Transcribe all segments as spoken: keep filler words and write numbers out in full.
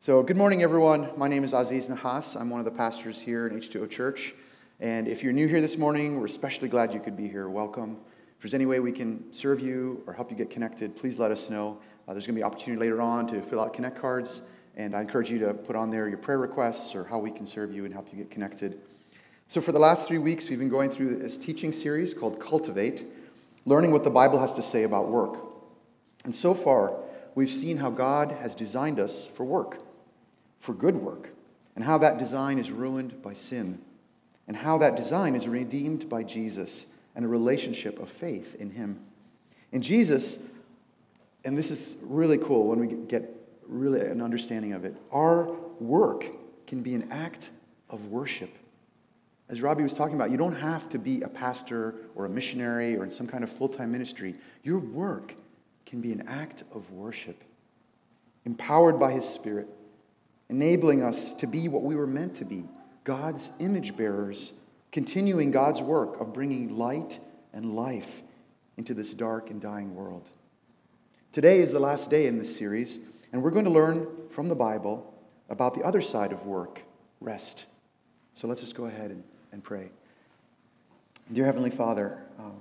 So good morning, everyone. My name is Aziz Nahas. I'm one of the pastors here in H two O Church. And if you're new here this morning, we're especially glad you could be here. Welcome. If there's any way we can serve you or help you get connected, please let us know. Uh, there's going to be opportunity later on to fill out Connect cards. And I encourage you to put on there your prayer requests or how we can serve you and help you get connected. So for the last three weeks, we've been going through this teaching series called Cultivate, learning what the Bible has to say about work. And so far, we've seen how God has designed us for work. For good work, and how that design is ruined by sin, and how that design is redeemed by Jesus and a relationship of faith in Him. In Jesus, and this is really cool when we get really an understanding of it, our work can be an act of worship. As Robbie was talking about, you don't have to be a pastor or a missionary or in some kind of full-time ministry. Your work can be an act of worship, empowered by His Spirit, enabling us to be what we were meant to be, God's image bearers, continuing God's work of bringing light and life into this dark and dying world. Today is the last day in this series, and we're going to learn from the Bible about the other side of work, rest. So let's just go ahead and, and pray. Dear Heavenly Father, um,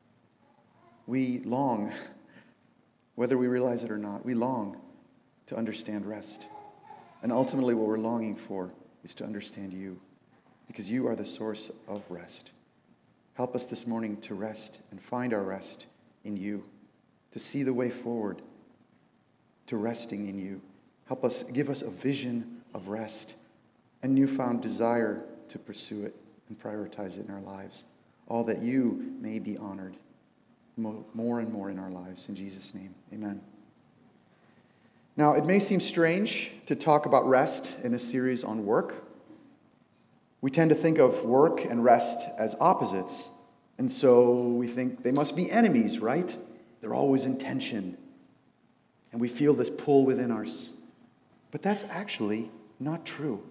we long, whether we realize it or not, we long to understand rest. And ultimately what we're longing for is to understand you, because you are the source of rest. Help us this morning to rest and find our rest in you, to see the way forward to resting in you. Help us, give us a vision of rest and newfound desire to pursue it and prioritize it in our lives. All that you may be honored more and more in our lives. In Jesus' name, amen. Now, it may seem strange to talk about rest in a series on work. We tend to think of work and rest as opposites, and so we think they must be enemies, right? They're always in tension, and we feel this pull within us. But that's actually not true.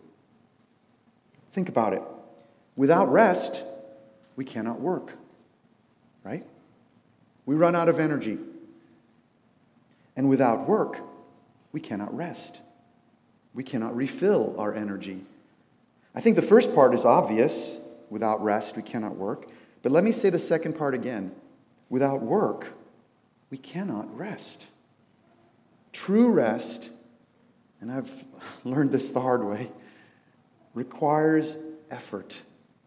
Think about it. Without rest, we cannot work, right? We run out of energy. And without work, we cannot rest. We cannot refill our energy. I think the first part is obvious. Without rest, we cannot work. But let me say the second part again. Without work, we cannot rest. True rest, and I've learned this the hard way, requires effort.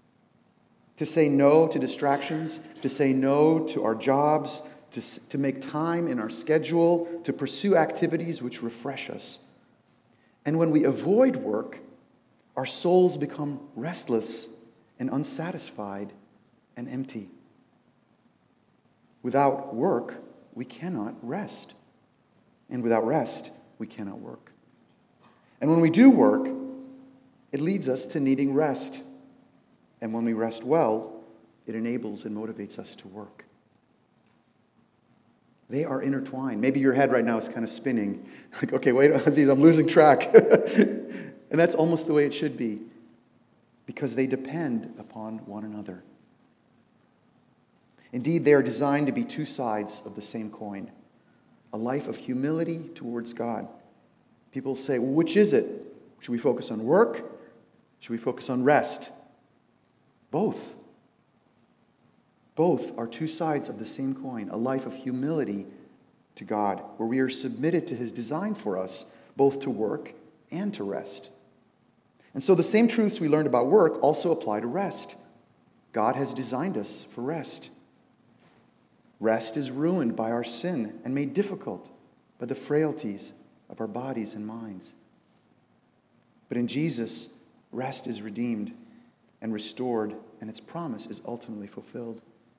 To say no to distractions, to say no to our jobs, To, to make time in our schedule, to pursue activities which refresh us. And when we avoid work, our souls become restless and unsatisfied and empty. Without work, we cannot rest. And without rest, we cannot work. And when we do work, it leads us to needing rest. And when we rest well, it enables and motivates us to work. They are intertwined. Maybe your head right now is kind of spinning. Like, okay, wait, Aziz, I'm losing track. And that's almost the way it should be, because they depend upon one another. Indeed, they are designed to be two sides of the same coin, a life of humility towards God. People say, well, which is it? Should we focus on work? Should we focus on rest? Both. Both are two sides of the same coin, a life of humility to God, where we are submitted to His design for us, both to work and to rest. And so the same truths we learned about work also apply to rest. God has designed us for rest. Rest is ruined by our sin and made difficult by the frailties of our bodies and minds. But in Jesus, rest is redeemed and restored, and its promise is ultimately fulfilled.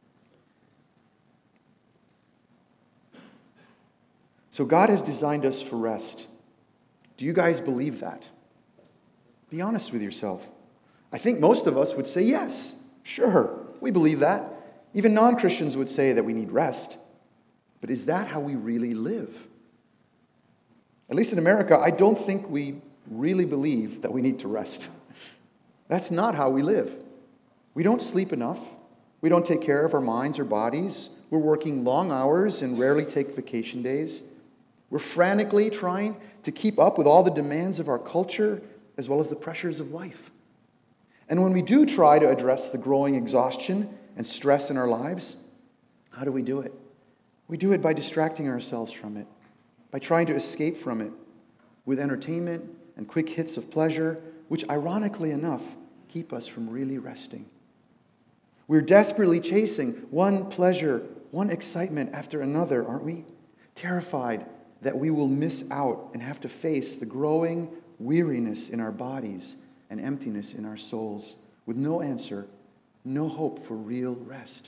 So God has designed us for rest. Do you guys believe that? Be honest with yourself. I think most of us would say yes, sure, we believe that. Even non-Christians would say that we need rest. But is that how we really live? At least in America, I don't think we really believe that we need to rest. That's not how we live. We don't sleep enough. We don't take care of our minds or bodies. We're working long hours and rarely take vacation days. We're frantically trying to keep up with all the demands of our culture as well as the pressures of life. And when we do try to address the growing exhaustion and stress in our lives, how do we do it? We do it by distracting ourselves from it, by trying to escape from it with entertainment and quick hits of pleasure, which ironically enough keep us from really resting. We're desperately chasing one pleasure, one excitement after another, aren't we? Terrified that we will miss out and have to face the growing weariness in our bodies and emptiness in our souls with no answer, no hope for real rest.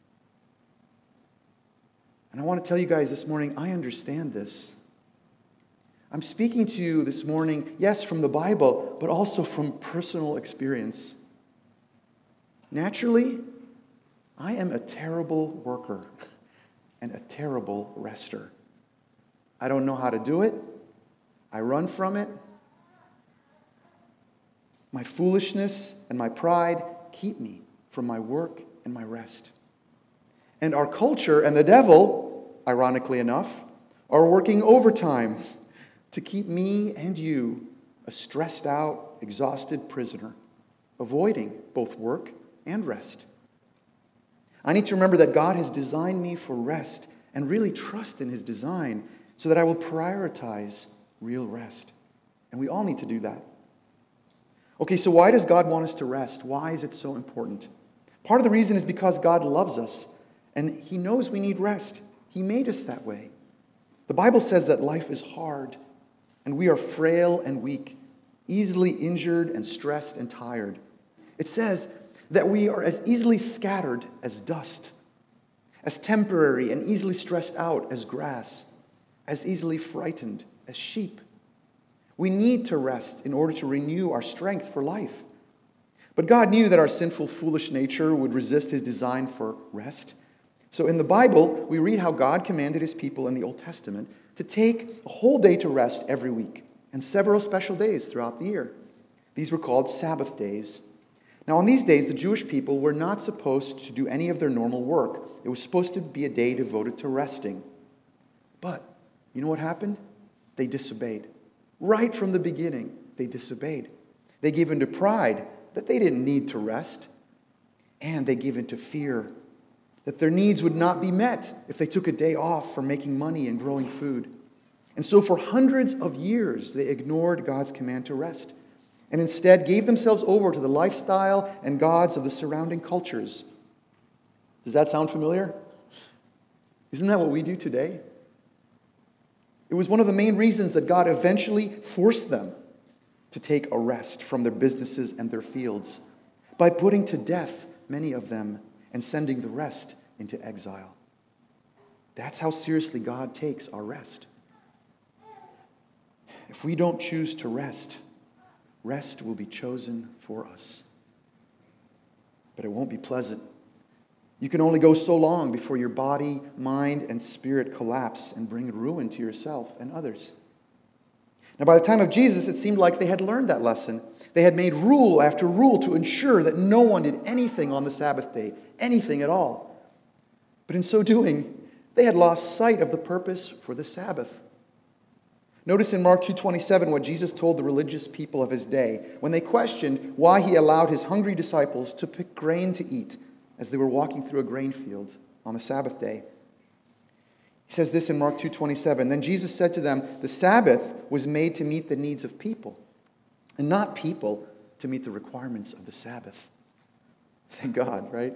And I want to tell you guys this morning, I understand this. I'm speaking to you this morning, yes, from the Bible, but also from personal experience. Naturally, I am a terrible worker and a terrible rester. I don't know how to do it. I run from it. My foolishness and my pride keep me from my work and my rest. And our culture and the devil, ironically enough, are working overtime to keep me and you a stressed out, exhausted prisoner, avoiding both work and rest. I need to remember that God has designed me for rest and really trust in His design so that I will prioritize real rest. And we all need to do that. Okay, so why does God want us to rest? Why is it so important? Part of the reason is because God loves us and He knows we need rest. He made us that way. The Bible says that life is hard and we are frail and weak, easily injured and stressed and tired. It says that we are as easily scattered as dust, as temporary and easily stressed out as grass, as easily frightened as sheep. We need to rest in order to renew our strength for life. But God knew that our sinful, foolish nature would resist His design for rest. So in the Bible, we read how God commanded His people in the Old Testament to take a whole day to rest every week and several special days throughout the year. These were called Sabbath days. Now, on these days, the Jewish people were not supposed to do any of their normal work. It was supposed to be a day devoted to resting. But you know what happened? They disobeyed. Right from the beginning, they disobeyed. They gave in to pride that they didn't need to rest. And they gave in to fear that their needs would not be met if they took a day off from making money and growing food. And so for hundreds of years, they ignored God's command to rest and instead gave themselves over to the lifestyle and gods of the surrounding cultures. Does that sound familiar? Isn't that what we do today? It was one of the main reasons that God eventually forced them to take a rest from their businesses and their fields by putting to death many of them and sending the rest into exile. That's how seriously God takes our rest. If we don't choose to rest, rest will be chosen for us. But it won't be pleasant. You can only go so long before your body, mind, and spirit collapse and bring ruin to yourself and others. Now, by the time of Jesus, it seemed like they had learned that lesson. They had made rule after rule to ensure that no one did anything on the Sabbath day, anything at all. But in so doing, they had lost sight of the purpose for the Sabbath. Notice in Mark two twenty-seven what Jesus told the religious people of His day when they questioned why He allowed His hungry disciples to pick grain to eat as they were walking through a grain field on the Sabbath day. He says this in Mark two twenty-seven, "Then Jesus said to them, the Sabbath was made to meet the needs of people, and not people to meet the requirements of the Sabbath." Thank God, right?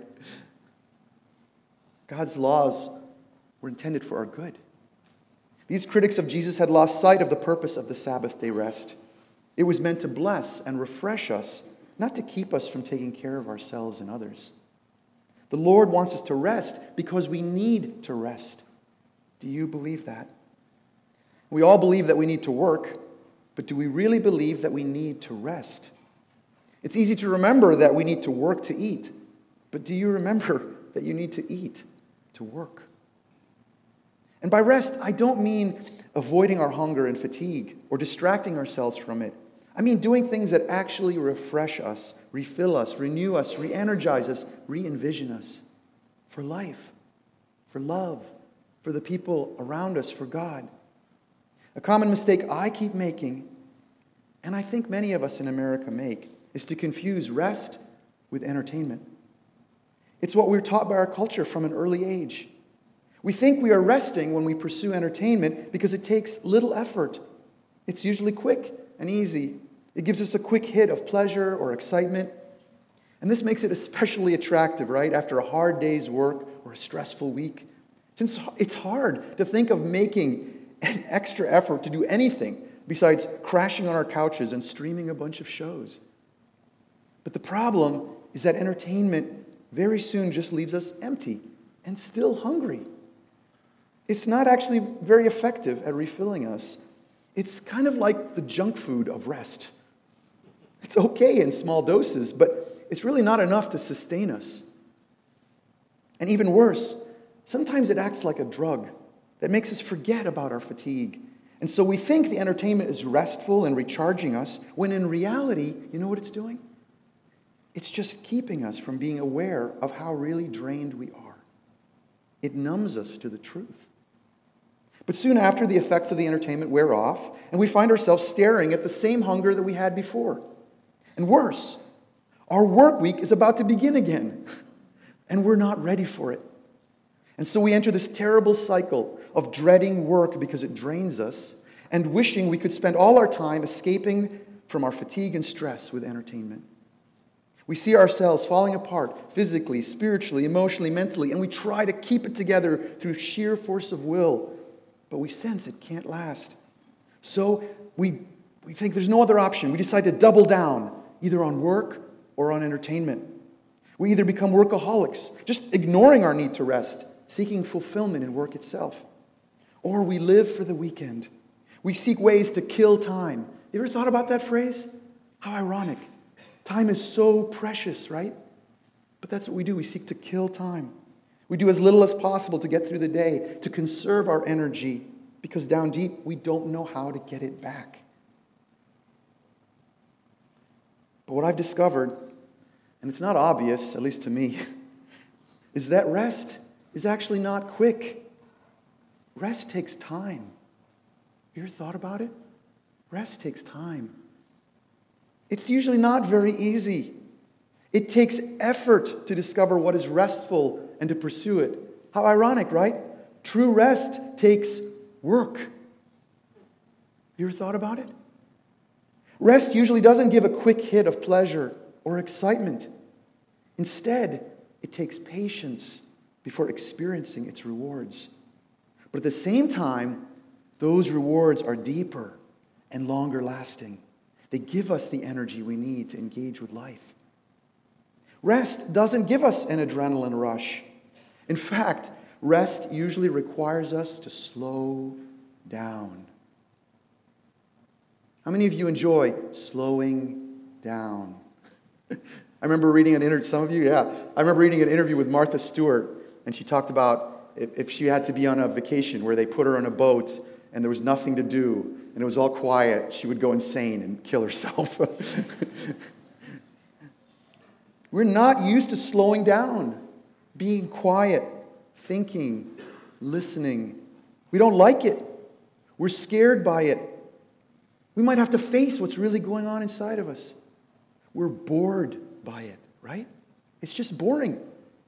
God's laws were intended for our good. These critics of Jesus had lost sight of the purpose of the Sabbath day rest. It was meant to bless and refresh us, not to keep us from taking care of ourselves and others. The Lord wants us to rest because we need to rest. Do you believe that? We all believe that we need to work, but do we really believe that we need to rest? It's easy to remember that we need to work to eat, but do you remember that you need to eat to work? And by rest, I don't mean avoiding our hunger and fatigue or distracting ourselves from it. I mean doing things that actually refresh us, refill us, renew us, re-energize us, re-envision us for life, for love, for the people around us, for God. A common mistake I keep making, and I think many of us in America make, is to confuse rest with entertainment. It's what we're taught by our culture from an early age. We think we are resting when we pursue entertainment because it takes little effort. It's usually quick and easy. It gives us a quick hit of pleasure or excitement. And this makes it especially attractive, right? After a hard day's work or a stressful week. Since it's hard to think of making an extra effort to do anything besides crashing on our couches and streaming a bunch of shows. But the problem is that entertainment very soon just leaves us empty and still hungry. It's not actually very effective at refilling us. It's kind of like the junk food of rest. It's okay in small doses, but it's really not enough to sustain us. And even worse, sometimes it acts like a drug that makes us forget about our fatigue. And so we think the entertainment is restful and recharging us, when in reality, you know what it's doing? It's just keeping us from being aware of how really drained we are. It numbs us to the truth. But soon after, the effects of the entertainment wear off, and we find ourselves staring at the same hunger that we had before. And worse, our work week is about to begin again, and we're not ready for it. And so we enter this terrible cycle of dreading work because it drains us, and wishing we could spend all our time escaping from our fatigue and stress with entertainment. We see ourselves falling apart physically, spiritually, emotionally, mentally, and we try to keep it together through sheer force of will. But we sense it can't last. So we, we think there's no other option. We decide to double down, either on work or on entertainment. We either become workaholics, just ignoring our need to rest, seeking fulfillment in work itself. Or we live for the weekend. We seek ways to kill time. You ever thought about that phrase? How ironic. Time is so precious, right? But that's what we do. We seek to kill time. We do as little as possible to get through the day, to conserve our energy, because down deep, we don't know how to get it back. But what I've discovered, and it's not obvious, at least to me, is that rest is actually not quick. Rest takes time. You ever thought about it? Rest takes time. It's usually not very easy. It takes effort to discover what is restful and to pursue it. How ironic, right? True rest takes work. You ever thought about it? Rest usually doesn't give a quick hit of pleasure or excitement. Instead, it takes patience before experiencing its rewards. But at the same time, those rewards are deeper and longer lasting. They give us the energy we need to engage with life. Rest doesn't give us an adrenaline rush. In fact, rest usually requires us to slow down. How many of you enjoy slowing down? I remember reading an interview, some of you, yeah. I remember reading an interview with Martha Stewart, and she talked about if, if she had to be on a vacation where they put her on a boat and there was nothing to do and it was all quiet, she would go insane and kill herself. We're not used to slowing down, being quiet, thinking, listening. We don't like it. We're scared by it. We might have to face what's really going on inside of us. We're bored by it, right? It's just boring.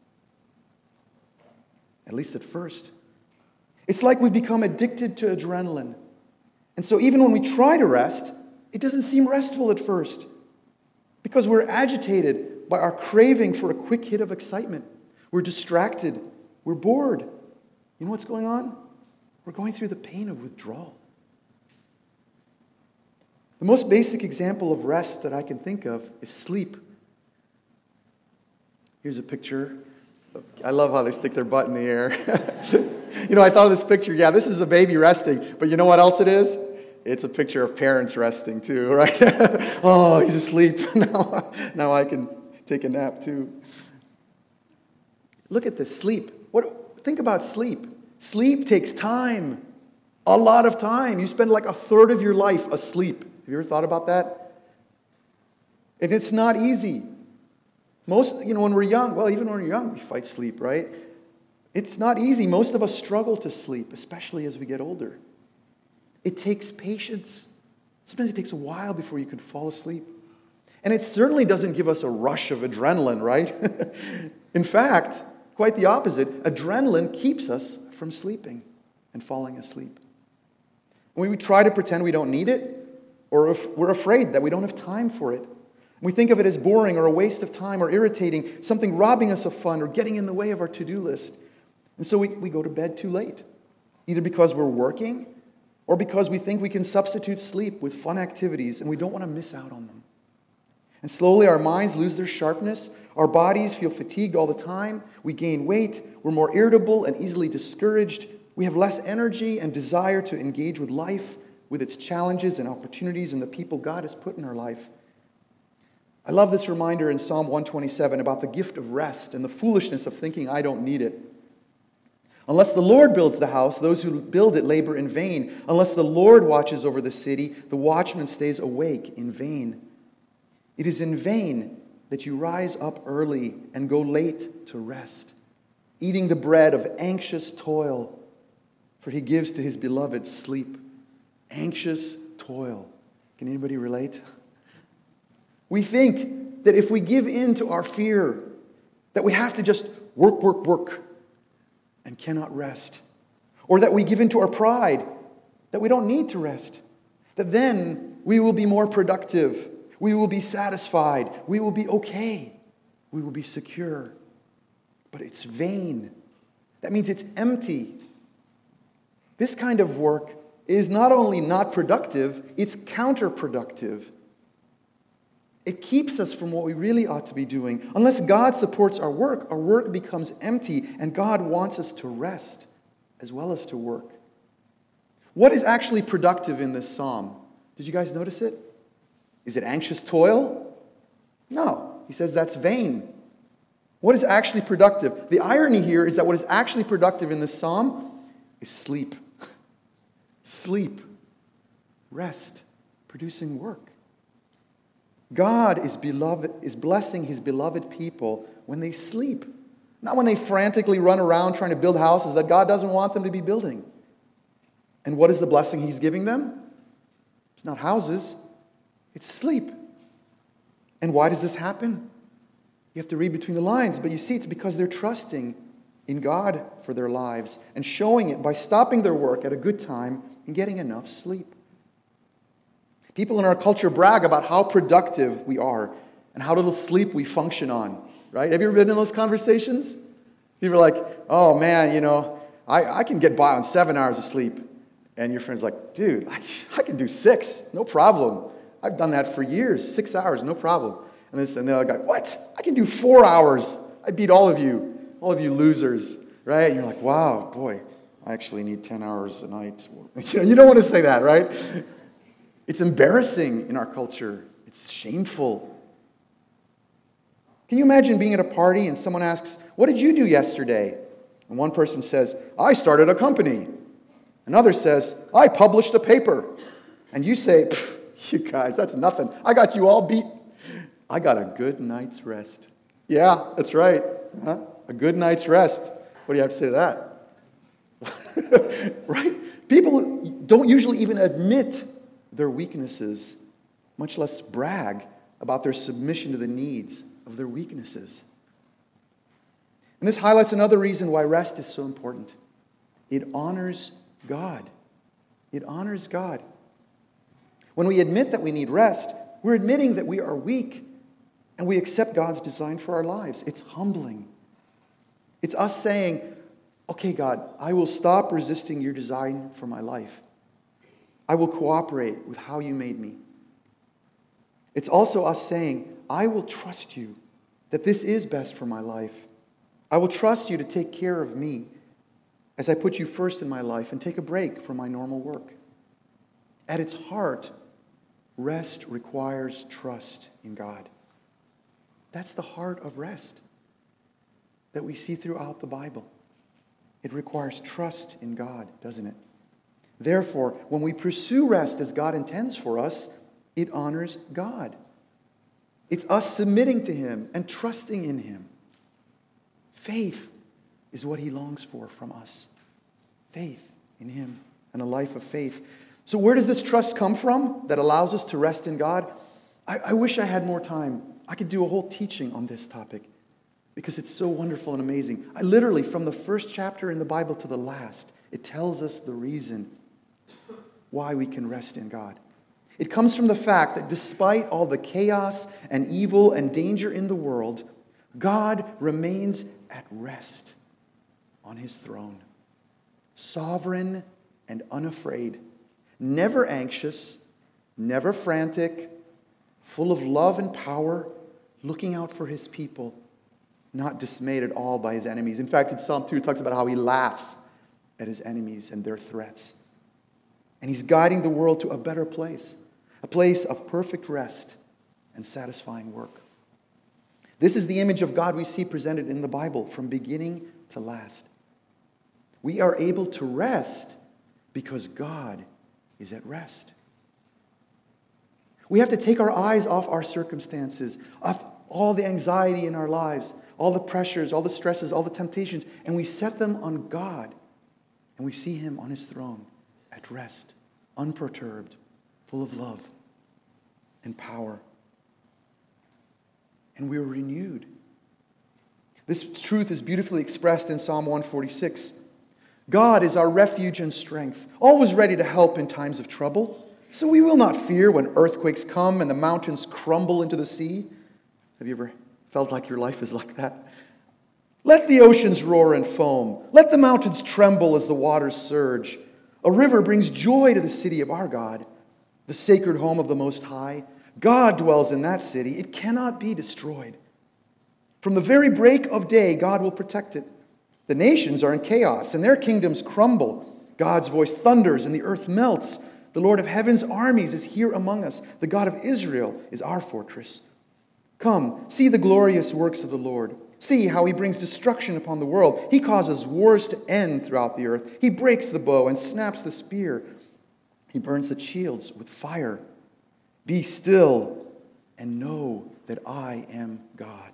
At least at first. It's like we've become addicted to adrenaline. And so even when we try to rest, it doesn't seem restful at first. Because we're agitated by our craving for a quick hit of excitement. We're distracted. We're bored. You know what's going on? We're going through the pain of withdrawal. The most basic example of rest that I can think of is sleep. Here's a picture. I love how they stick their butt in the air. You know, I thought of this picture. Yeah, this is a baby resting. But you know what else it is? It's a picture of parents resting too, right? Oh, he's asleep. Now, now I can take a nap too. Look at this, sleep. What? Think about sleep. Sleep takes time. A lot of time. You spend like a third of your life asleep. Have you ever thought about that? And it's not easy. Most, you know, when we're young, well, even when we're young, we fight sleep, right? It's not easy. Most of us struggle to sleep, especially as we get older. It takes patience. Sometimes it takes a while before you can fall asleep. And it certainly doesn't give us a rush of adrenaline, right? In fact, quite the opposite. Adrenaline keeps us from sleeping and falling asleep. When we try to pretend we don't need it, or if we're afraid that we don't have time for it, we think of it as boring or a waste of time or irritating, something robbing us of fun or getting in the way of our to-do list. And so we, we go to bed too late, either because we're working or because we think we can substitute sleep with fun activities and we don't want to miss out on them. And slowly our minds lose their sharpness, our bodies feel fatigued all the time, we gain weight, we're more irritable and easily discouraged, we have less energy and desire to engage with life, with its challenges and opportunities and the people God has put in our life. I love this reminder in Psalm one twenty-seven about the gift of rest and the foolishness of thinking I don't need it. Unless the Lord builds the house, those who build it labor in vain. Unless the Lord watches over the city, the watchman stays awake in vain. It is in vain that you rise up early and go late to rest, eating the bread of anxious toil, for he gives to his beloved sleep. Anxious toil. Can anybody relate? We think that if we give in to our fear, that we have to just work, work, work, and cannot rest. Or that we give in to our pride, that we don't need to rest. That then we will be more productive. We will be satisfied. We will be okay. We will be secure. But it's vain. That means it's empty. This kind of work is not only not productive, it's counterproductive. It keeps us from what we really ought to be doing. Unless God supports our work, our work becomes empty, and God wants us to rest as well as to work. What is actually productive in this psalm? Did you guys notice it? Is it anxious toil? No. He says that's vain. What is actually productive? The irony here is that what is actually productive in this psalm is sleep. Sleep. Rest. Producing work. God is beloved, is blessing his beloved people when they sleep. Not when they frantically run around trying to build houses that God doesn't want them to be building. And what is the blessing he's giving them? It's not houses. It's sleep. And why does this happen? You have to read between the lines, but you see it's because they're trusting in God for their lives and showing it by stopping their work at a good time and getting enough sleep. People in our culture brag about how productive we are and how little sleep we function on, right? Have you ever been in those conversations? People are like, oh man, you know, I, I can get by on seven hours of sleep. And your friend's like, dude, I, I can do six, no problem. I've done that for years, six hours, no problem. And this and the other guy, what? I can do four hours. I beat all of you, all of you losers, right? And you're like, wow, boy, I actually need ten hours a night. You know, you don't want to say that, right? It's embarrassing in our culture. It's shameful. Can you imagine being at a party and someone asks, what did you do yesterday? And one person says, I started a company. Another says, I published a paper. And you say, you guys, that's nothing. I got you all beat. I got a good night's rest. Yeah, that's right. Huh? A good night's rest. What do you have to say to that? Right? People don't usually even admit their weaknesses, much less brag about their submission to the needs of their weaknesses. And this highlights another reason why rest is so important. It honors God. It honors God. When we admit that we need rest, we're admitting that we are weak and we accept God's design for our lives. It's humbling. It's us saying, okay, God, I will stop resisting your design for my life. I will cooperate with how you made me. It's also us saying, I will trust you that this is best for my life. I will trust you to take care of me as I put you first in my life and take a break from my normal work. At its heart, rest requires trust in God. That's the heart of rest that we see throughout the Bible. It requires trust in God, doesn't it? Therefore, when we pursue rest as God intends for us, it honors God. It's us submitting to him and trusting in him. Faith is what he longs for from us. Faith in him and a life of faith. So where does this trust come from that allows us to rest in God? I, I wish I had more time. I could do a whole teaching on this topic because it's so wonderful and amazing. I literally, from the first chapter in the Bible to the last, it tells us the reason why we can rest in God. It comes from the fact that despite all the chaos and evil and danger in the world, God remains at rest on his throne, sovereign and unafraid, never anxious, never frantic, full of love and power, looking out for his people, not dismayed at all by his enemies. In fact, in Psalm two, it talks about how he laughs at his enemies and their threats. And he's guiding the world to a better place, a place of perfect rest and satisfying work. This is the image of God we see presented in the Bible from beginning to last. We are able to rest because God is at rest. We have to take our eyes off our circumstances, off all the anxiety in our lives, all the pressures, all the stresses, all the temptations, and we set them on God. And we see him on his throne at rest, unperturbed, full of love and power. And we are renewed. This truth is beautifully expressed in Psalm one forty-six. God is our refuge and strength, always ready to help in times of trouble. So we will not fear when earthquakes come and the mountains crumble into the sea. Have you ever felt like your life is like that? Let the oceans roar and foam. Let the mountains tremble as the waters surge. A river brings joy to the city of our God, the sacred home of the Most High. God dwells in that city. It cannot be destroyed. From the very break of day, God will protect it. The nations are in chaos, and their kingdoms crumble. God's voice thunders, and the earth melts. The Lord of heaven's armies is here among us. The God of Israel is our fortress. Come, see the glorious works of the Lord. See how he brings destruction upon the world. He causes wars to end throughout the earth. He breaks the bow and snaps the spear. He burns the shields with fire. Be still and know that I am God.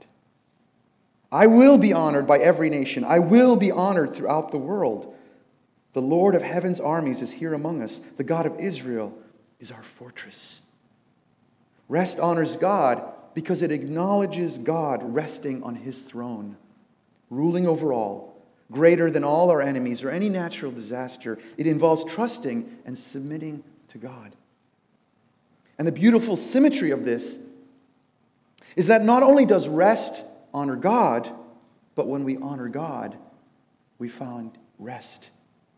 I will be honored by every nation. I will be honored throughout the world. The Lord of heaven's armies is here among us. The God of Israel is our fortress. Rest honors God because it acknowledges God resting on his throne, ruling over all, greater than all our enemies or any natural disaster. It involves trusting and submitting to God. And the beautiful symmetry of this is that not only does rest honor God, but when we honor God, we find rest.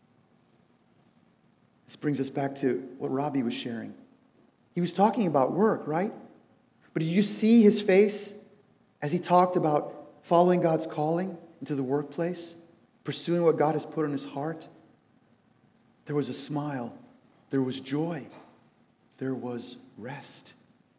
This brings us back to what Robbie was sharing. He was talking about work, right? But did you see his face as he talked about following God's calling into the workplace, pursuing what God has put in his heart? There was a smile. There was joy. There was rest.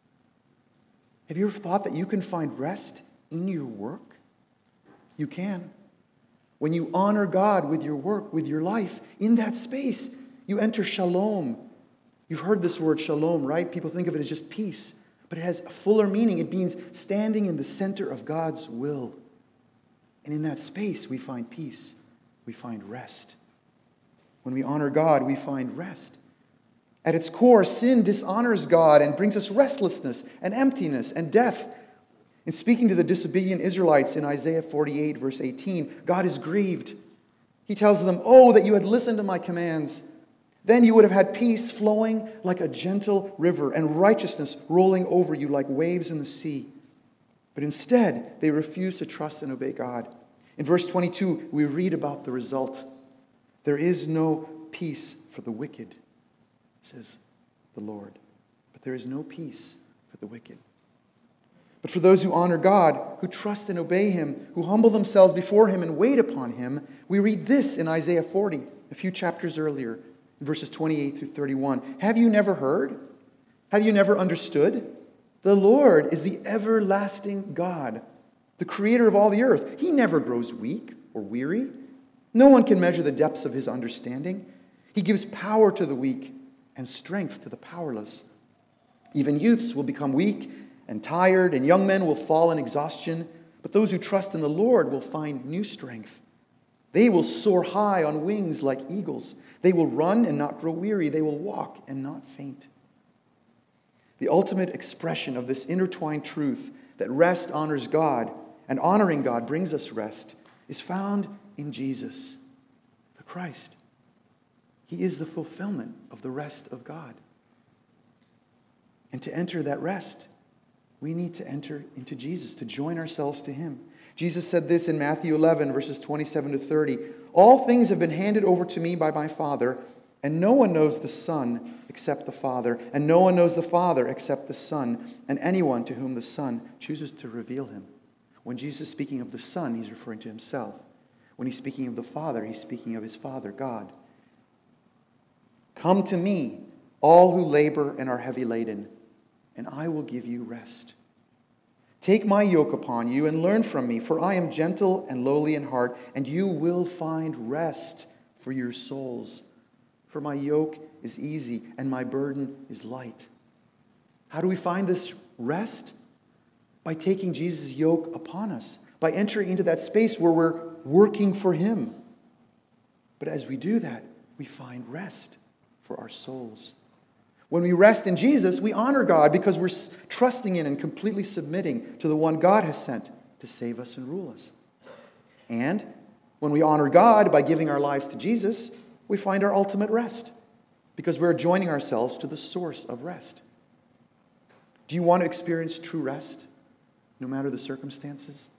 Have you ever thought that you can find rest in your work? You can. When you honor God with your work, with your life, in that space, you enter shalom. You've heard this word shalom, right? People think of it as just peace. But it has a fuller meaning. It means standing in the center of God's will. And in that space, we find peace. We find rest. When we honor God, we find rest. At its core, sin dishonors God and brings us restlessness and emptiness and death. In speaking to the disobedient Israelites in Isaiah forty-eight, verse eighteen, God is grieved. He tells them, "Oh, that you had listened to my commands. Then you would have had peace flowing like a gentle river and righteousness rolling over you like waves in the sea." But instead, they refuse to trust and obey God. In verse twenty-two, we read about the result. There is no peace for the wicked, says the Lord. But there is no peace for the wicked. But for those who honor God, who trust and obey him, who humble themselves before him and wait upon him, we read this in Isaiah forty, a few chapters earlier, in verses twenty-eight through thirty-one. Have you never heard? Have you never understood? The Lord is the everlasting God, the creator of all the earth. He never grows weak or weary. No one can measure the depths of his understanding. He gives power to the weak and strength to the powerless. Even youths will become weak and tired, and young men will fall in exhaustion. But those who trust in the Lord will find new strength. They will soar high on wings like eagles. They will run and not grow weary. They will walk and not faint. The ultimate expression of this intertwined truth that rest honors God and honoring God brings us rest is found in Jesus, the Christ. He is the fulfillment of the rest of God. And to enter that rest, we need to enter into Jesus, to join ourselves to Him. Jesus said this in Matthew eleven, verses twenty-seven to thirty. All things have been handed over to me by my Father, and no one knows the Son except the Father, and no one knows the Father except the Son, and anyone to whom the Son chooses to reveal Him. When Jesus is speaking of the Son, He's referring to Himself. When He's speaking of the Father, He's speaking of His Father, God. Come to me, all who labor and are heavy laden, and I will give you rest. Take my yoke upon you and learn from me, for I am gentle and lowly in heart, and you will find rest for your souls. For my yoke is easy and my burden is light. How do we find this rest? By taking Jesus' yoke upon us, by entering into that space where we're working for Him. But as we do that, we find rest for our souls. When we rest in Jesus, we honor God because we're trusting in and completely submitting to the one God has sent to save us and rule us. And when we honor God by giving our lives to Jesus, we find our ultimate rest because we're joining ourselves to the source of rest. Do you want to experience true rest, no matter the circumstances?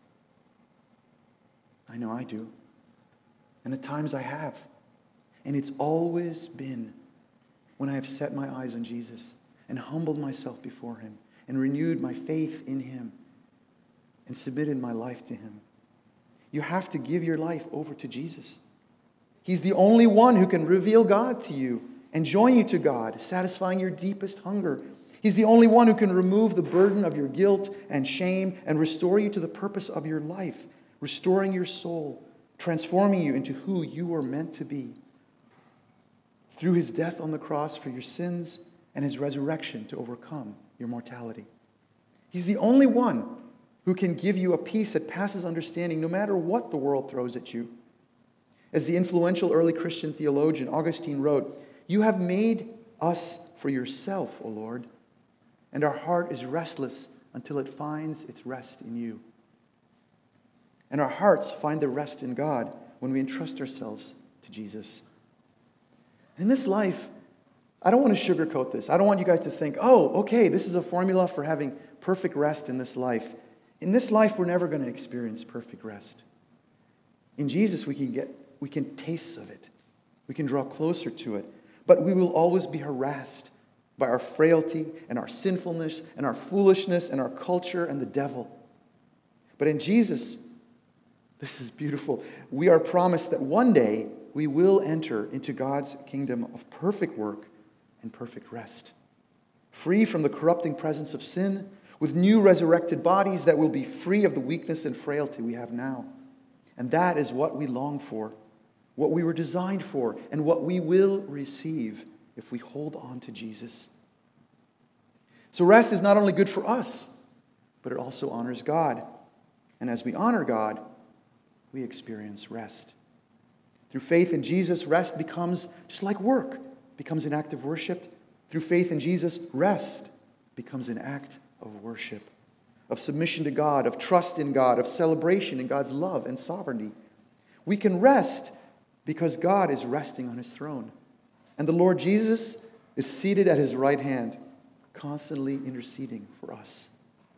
I know I do. And at times I have. And it's always been when I have set my eyes on Jesus and humbled myself before Him and renewed my faith in Him and submitted my life to Him. You have to give your life over to Jesus. He's the only one who can reveal God to you and join you to God, satisfying your deepest hunger. He's the only one who can remove the burden of your guilt and shame and restore you to the purpose of your life, restoring your soul, transforming you into who you were meant to be. Through His death on the cross for your sins and His resurrection to overcome your mortality. He's the only one who can give you a peace that passes understanding no matter what the world throws at you. As the influential early Christian theologian Augustine wrote, "You have made us for yourself, O Lord, and our heart is restless until it finds its rest in you." And our hearts find their rest in God when we entrust ourselves to Jesus. In this life, I don't want to sugarcoat this. I don't want you guys to think, oh, okay, this is a formula for having perfect rest in this life. In this life, we're never going to experience perfect rest. In Jesus, we can get, we can taste of it. We can draw closer to it. But we will always be harassed by our frailty and our sinfulness and our foolishness and our culture and the devil. But in Jesus, this is beautiful. We are promised that one day we will enter into God's kingdom of perfect work and perfect rest, free from the corrupting presence of sin, with new resurrected bodies that will be free of the weakness and frailty we have now. And that is what we long for, what we were designed for, and what we will receive if we hold on to Jesus. So rest is not only good for us, but it also honors God. And as we honor God, we experience rest. Through faith in Jesus, rest becomes just like work, becomes an act of worship. Through faith in Jesus, rest becomes an act of worship, of submission to God, of trust in God, of celebration in God's love and sovereignty. We can rest because God is resting on His throne. And the Lord Jesus is seated at His right hand, constantly interceding for us.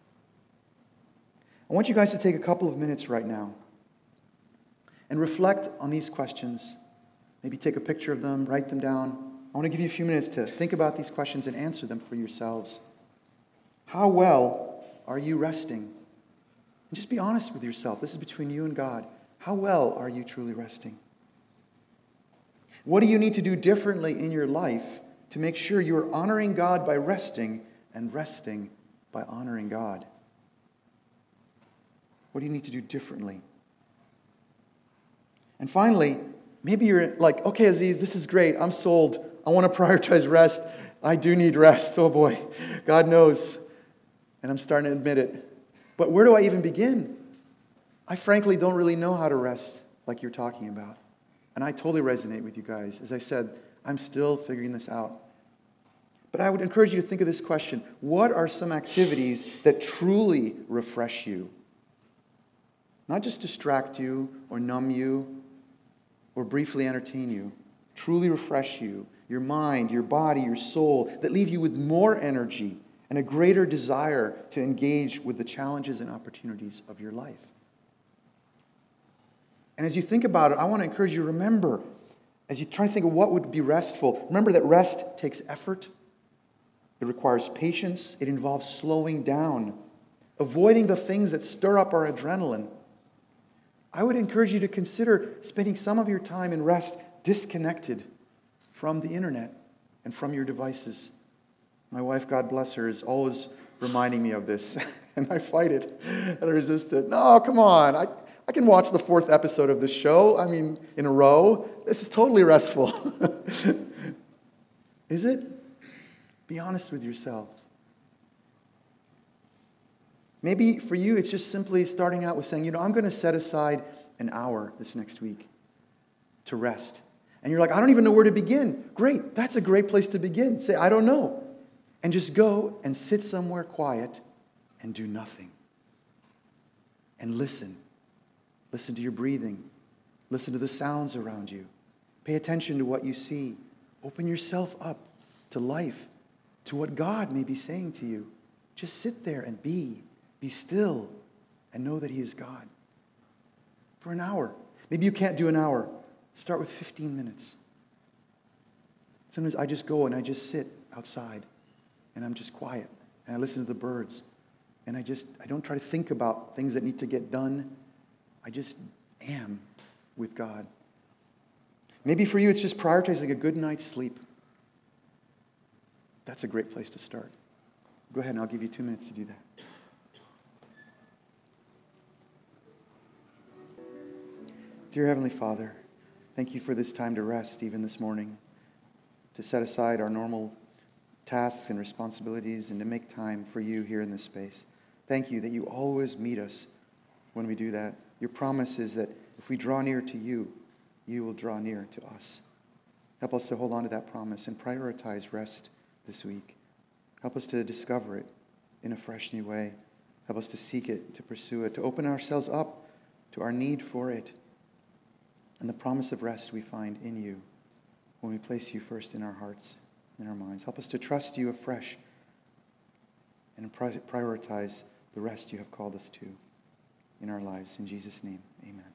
I want you guys to take a couple of minutes right now and reflect on these questions. Maybe take a picture of them, write them down. I want to give you a few minutes to think about these questions and answer them for yourselves. How well are you resting? And just be honest with yourself. This is between you and God. How well are you truly resting? What do you need to do differently in your life to make sure you are honoring God by resting and resting by honoring God? What do you need to do differently? And finally, maybe you're like, okay, Aziz, this is great. I'm sold. I want to prioritize rest. I do need rest. Oh boy, God knows. And I'm starting to admit it. But where do I even begin? I frankly don't really know how to rest like you're talking about. And I totally resonate with you guys. As I said, I'm still figuring this out. But I would encourage you to think of this question. What are some activities that truly refresh you? Not just distract you or numb you or briefly entertain you. Truly refresh you, your mind, your body, your soul, that leave you with more energy and a greater desire to engage with the challenges and opportunities of your life. And as you think about it, I want to encourage you to remember, as you try to think of what would be restful, remember that rest takes effort. It requires patience. It involves slowing down, avoiding the things that stir up our adrenaline. I would encourage you to consider spending some of your time in rest disconnected from the internet and from your devices. My wife, God bless her, is always reminding me of this, and I fight it, and I resist it. No, come on. I, I can watch the fourth episode of this show, I mean, in a row. This is totally restful. Is it? Be honest with yourself. Maybe for you, it's just simply starting out with saying, you know, I'm going to set aside an hour this next week to rest. And you're like, I don't even know where to begin. Great. That's a great place to begin. Say, I don't know. And just go and sit somewhere quiet and do nothing. And listen. Listen to your breathing. Listen to the sounds around you. Pay attention to what you see. Open yourself up to life, to what God may be saying to you. Just sit there and be. Be still and know that He is God. For an hour. Maybe you can't do an hour. Start with fifteen minutes. Sometimes I just go and I just sit outside and I'm just quiet and I listen to the birds and I just, I don't try to think about things that need to get done. I just am with God. Maybe for you it's just prioritizing a good night's sleep. That's a great place to start. Go ahead and I'll give you two minutes to do that. Dear Heavenly Father, thank you for this time to rest even this morning, to set aside our normal tasks and responsibilities and to make time for you here in this space. Thank you that you always meet us when we do that. Your promise is that if we draw near to you, you will draw near to us. Help us to hold on to that promise and prioritize rest this week. Help us to discover it in a fresh new way. Help us to seek it, to pursue it, to open ourselves up to our need for it. And the promise of rest we find in you when we place you first in our hearts, in our minds. Help us to trust you afresh and prioritize the rest you have called us to in our lives. In Jesus' name, amen.